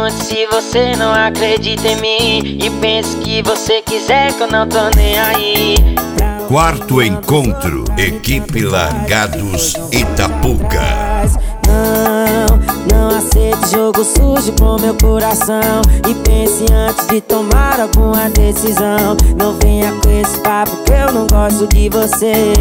muito se você não acredita em mim e pensa que você quiser que eu não tô nem aí. Quarto encontro, equipe Largados Itapuca. Não aceito jogo sujo com meu coração e pense antes de tomar alguma decisão. Não venha com esse papo que eu não gosto de você.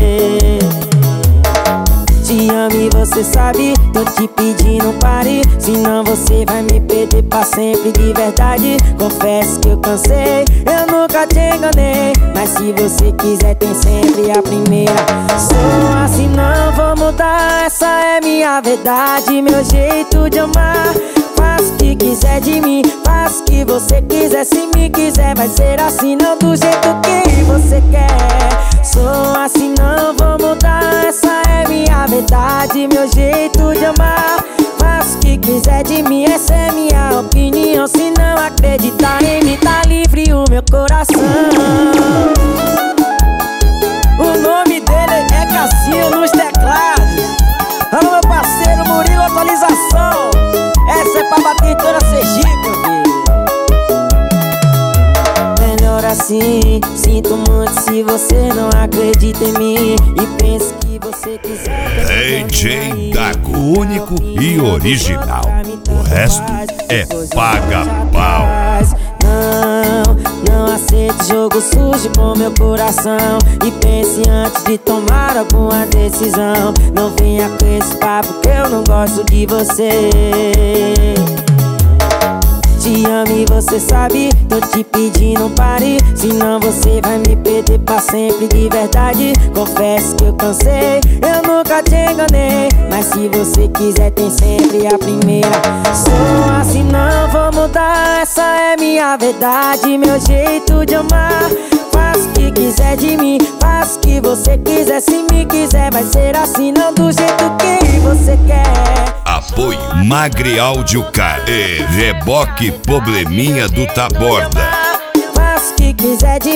Te amo e você sabe, tô te pedindo pare, senão você vai me perder pra sempre de verdade. Confesso que eu cansei, eu nunca te enganei, mas se você quiser tem sempre a primeira. Sou assim, não vou mudar, essa é minha verdade, meu jeito de amar. Faça o que quiser de mim, faça o que você quiser, se me quiser vai ser assim, não do jeito que você quer. Sou assim, não vou mudar, essa é minha verdade, meu jeito de amar. Faça o que quiser de mim, essa é minha opinião. Se não acreditar em mim, tá livre o meu coração. O nome dele é Cassinho nos teclados. Alô, meu parceiro Murilo, atualização. Essa é pra bater em toda Sergipe, meu filho. Melhor assim, sinto muito se você não acredita em mim e pensa que você quiser. DJ Dago, único e original. O resto é paga-pau. Não aceito jogo sujo com meu coração e pense antes de tomar alguma decisão. Não venha com esse papo que eu não gosto de você. Te amo e você sabe, tô te pedindo pare, senão você vai me perder pra sempre de verdade. Confesso que eu cansei, eu nunca te enganei, mas se você quiser tem sempre a primeira. Sou assim, não vou mudar, essa é minha verdade, meu jeito de amar. Faça o que quiser de mim, faça o que você quiser, se me quiser vai ser assim, não do jeito que você quer. Apoio Magre Áudio Car e Reboque Probleminha do Taborda. Faça o que quiser de